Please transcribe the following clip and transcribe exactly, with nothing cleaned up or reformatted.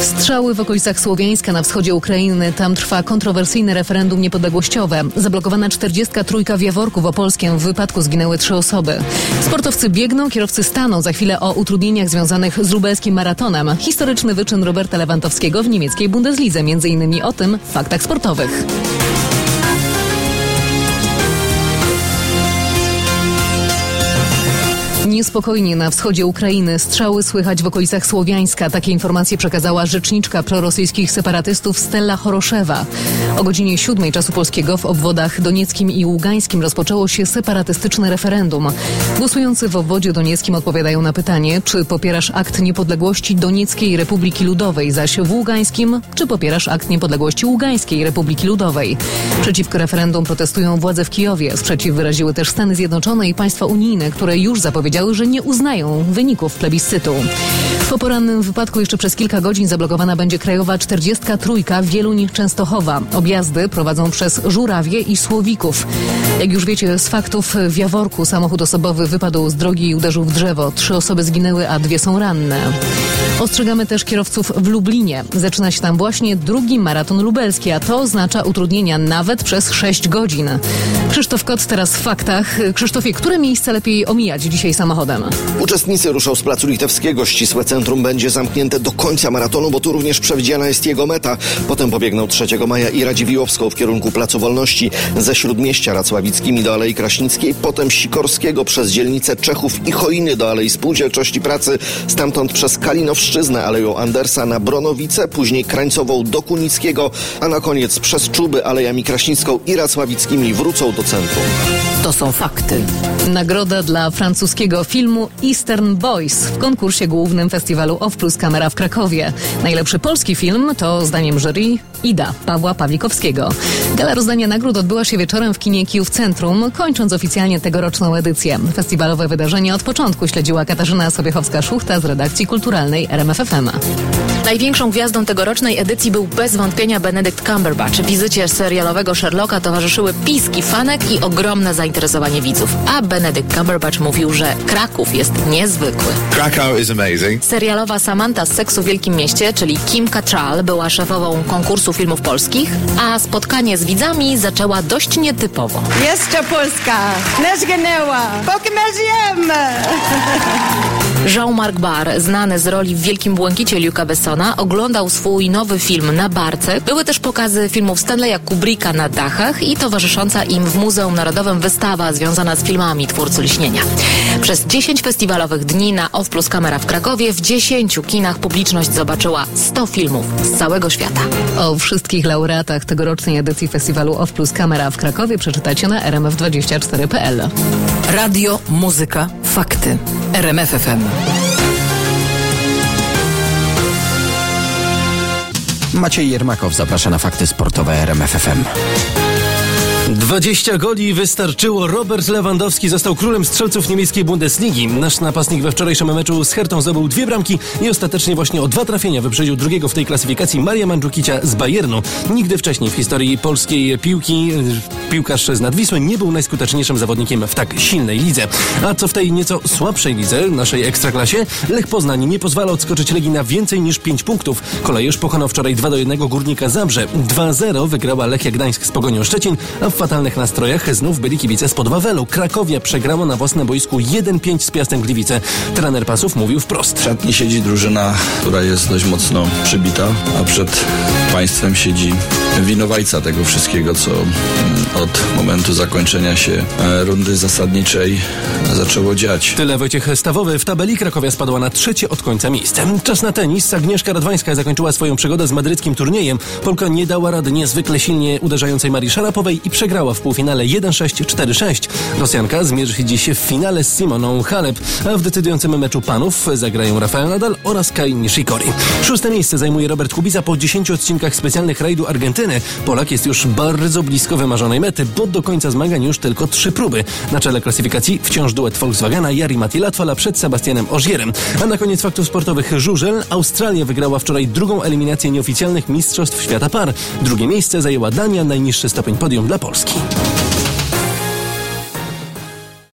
Strzały w okolicach Słowiańska na wschodzie Ukrainy. Tam trwa kontrowersyjne referendum niepodległościowe. Zablokowana czterdziestka trójka w Jaworku w Opolskiem. W wypadku zginęły trzy osoby. Sportowcy biegną, kierowcy staną. Za chwilę o utrudnieniach związanych z lubelskim maratonem. Historyczny wyczyn Roberta Lewandowskiego w niemieckiej Bundeslidze. Między innymi o tym w faktach sportowych. Niespokojnie na wschodzie Ukrainy. Strzały słychać w okolicach Słowiańska. Takie informacje przekazała rzeczniczka prorosyjskich separatystów Stella Choroszewa. O godzinie siódmej czasu polskiego w obwodach donieckim i ługańskim rozpoczęło się separatystyczne referendum. Głosujący w obwodzie donieckim odpowiadają na pytanie, czy popierasz akt niepodległości Donieckiej Republiki Ludowej, zaś w ługańskim, czy popierasz akt niepodległości Ługańskiej Republiki Ludowej. Przeciwko referendum protestują władze w Kijowie. Sprzeciw wyraziły też Stany Zjednoczone i państwa unijne, które już zapowiedziały, że nie uznają wyników plebiscytu. Po porannym wypadku jeszcze przez kilka godzin zablokowana będzie krajowa czterdziestka trójka Wieluń-Częstochowa. Objazdy prowadzą przez Żurawie i Słowików. Jak już wiecie z faktów, w Jaworku samochód osobowy wypadł z drogi i uderzył w drzewo. Trzy osoby zginęły, a dwie są ranne. Ostrzegamy też kierowców w Lublinie. Zaczyna się tam właśnie drugi maraton lubelski, a to oznacza utrudnienia nawet przez sześć godzin. Krzysztof Kot teraz w faktach. Krzysztofie, które miejsca lepiej omijać dzisiaj samochodem? Uczestnicy ruszą z placu Litewskiego. Ścisłe centrum będzie zamknięte do końca maratonu, bo tu również przewidziana jest jego meta. Potem pobiegną trzeciego maja i Radziwiłłowską w kierunku Placu Wolności. Ze Śródmieścia Racławickimi do Alei Kraśnickiej, potem Sikorskiego przez dzielnicę Czechów i Chojny do Alei Spółdzielczości Pracy. Stamtąd przez Kalinowszczyznę, Aleją Andersa na Bronowice, później Krańcową do Kunickiego, a na koniec przez Czuby, Alejami Kraśnicką i Racławickimi wrócą do centrum. To są fakty. Nagroda dla francuskiego filmu Eastern Boys w konkursie głównym festiwalu Off Plus Camera w Krakowie. Najlepszy polski film to, zdaniem jury, Ida Pawła Pawlikowskiego. Gala rozdania nagród odbyła się wieczorem w kinie Kijów Centrum, kończąc oficjalnie tegoroczną edycję. Festiwalowe wydarzenie od początku śledziła Katarzyna Sobiechowska-Szuchta z redakcji kulturalnej R M F F M. Największą gwiazdą tegorocznej edycji był bez wątpienia Benedict Cumberbatch. Wizycie serialowego Sherlocka towarzyszyły piski fanek i ogromne zainteresowanie widzów. A Benedict Cumberbatch mówił, że Kraków jest niezwykły. Krakow is amazing. Serialowa Samantha z Seksu w Wielkim Mieście, czyli Kim Cattrall, była szefową konkursu filmów polskich, a spotkanie z widzami zaczęła dość nietypowo. Jeszcze Polska, nie zginęła, póki my żyjemy. Jean-Marc Barr, znany z roli w Wielkim Błękicie Luca Bessona, oglądał swój nowy film na barce. Były też pokazy filmów Stanleya Kubricka na dachach i towarzysząca im w Muzeum Narodowym wystawa związana z filmami twórcy Lśnienia. Przez dziesięć festiwalowych dni na Off Plus Camera w Krakowie w dziesięciu kinach publiczność zobaczyła sto filmów z całego świata. O wszystkich laureatach tegorocznej edycji festiwalu Off Plus Camera w Krakowie przeczytacie na r m f dwadzieścia cztery kropka p l. Radio, muzyka, fakty. R M F F M. Maciej Jermakow zaprasza na fakty sportowe R M F F M. dwadzieścia goli wystarczyło. Robert Lewandowski został królem strzelców niemieckiej Bundesligi. Nasz napastnik we wczorajszym meczu z Hertą zdobył dwie bramki i ostatecznie właśnie o dwa trafienia wyprzedził drugiego w tej klasyfikacji Maria Mandzukicia z Bayernu. Nigdy wcześniej w historii polskiej piłki piłkarz z Nadwisły nie był najskuteczniejszym zawodnikiem w tak silnej lidze. A co w tej nieco słabszej lidze, naszej ekstraklasie, Lech Poznań nie pozwala odskoczyć Legii na więcej niż pięć punktów. Kolejusz pokonał wczoraj dwa do jednego Górnika Zabrze. dwa zero wygrała Lechia Gdańsk z Pogonią Szczecin, a w fatalnych nastrojach znów byli kibice spod Wawelu. Krakowia przegrała na własnym boisku jeden pięć z Piastem Gliwice. Trener Pasów mówił wprost. W szatni siedzi drużyna, która jest dość mocno przybita, a przed państwem siedzi winowajca tego wszystkiego, co od momentu zakończenia się rundy zasadniczej zaczęło dziać. Tyle Wojciech Stawowy. W tabeli Krakowia spadła na trzecie od końca miejsce. Czas na tenis. Agnieszka Radwańska zakończyła swoją przygodę z madryckim turniejem. Polka nie dała rady niezwykle silnie uderzającej Marii Szarapowej i przegrała w półfinale jeden sześć cztery sześć. Rosjanka zmierzy się dziś w finale z Simoną Halep, a w decydującym meczu panów zagrają Rafael Nadal oraz Kei Nishikori. Szóste miejsce zajmuje Robert Kubica po dziesięciu odcinkach specjalnych rajdu Argentyny. Polak jest już bardzo blisko wymarzonej mety, bo do końca zmagań już tylko trzy próby. Na czele klasyfikacji wciąż duet Volkswagena Jari Matti Latvala przed Sebastianem Ożierem. A na koniec faktów sportowych żużel. Australia wygrała wczoraj drugą eliminację nieoficjalnych Mistrzostw Świata Par. Drugie miejsce zajęła Dania, najniższy stopień podium dla Polski.